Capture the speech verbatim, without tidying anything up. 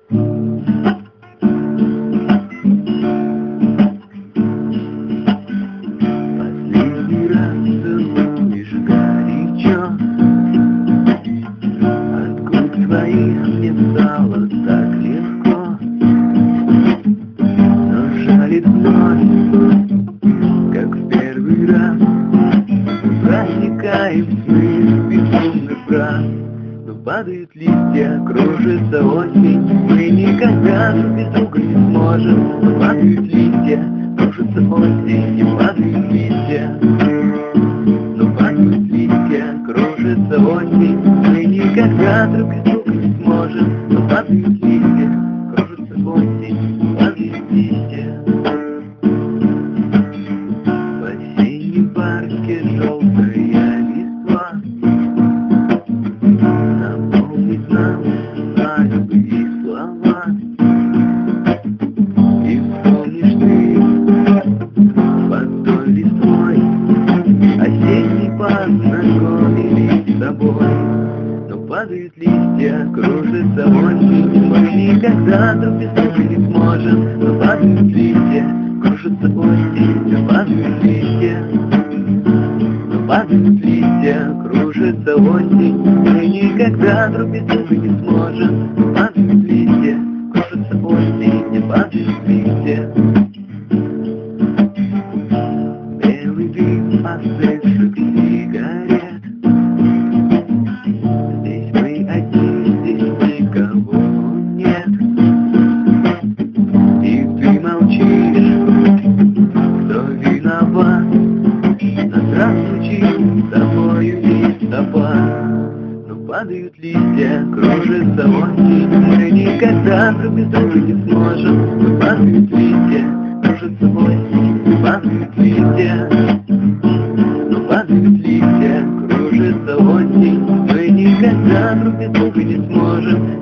Последний раз целуешь горячо, от губ твоих мне стало так легко, но жалит вновь, как в первый раз. Проникаем в сны безумных фраз, но падают листья, кружится осень. Мы никогда друг без друга не сможем. Но падают листья, кружится осень, не падают листья. Но падают листья, кружится осень. Мы никогда друг без друга не сможем. Но падают листья, кружится осень, падают листья. В осеннем парке желтая листва напомнит нам о любви слова. И вспомнишь ты под той листвой осенний познакомились с тобой. Но падают листья, кружится осень. Мы никогда друг без друга не сможем. Но падают листья, кружится осень, но падают листья. Но падают листья, кружится осень. Мы никогда друг без друга не сможем. Но падают листья, кружится осень, не падают листья. Белый дым остывших сигарет. Здесь мы одни, здесь никого нет. И ты молчишь, кто виноват? Нас разлучил с тобою листопад. Но падают листья, кружится осень. Мы никогда друг без друга не сможем. Но падают листья, кружится осень, но падают листья. Но падают листья, кружится осень. Мы никогда друг без друга не сможем.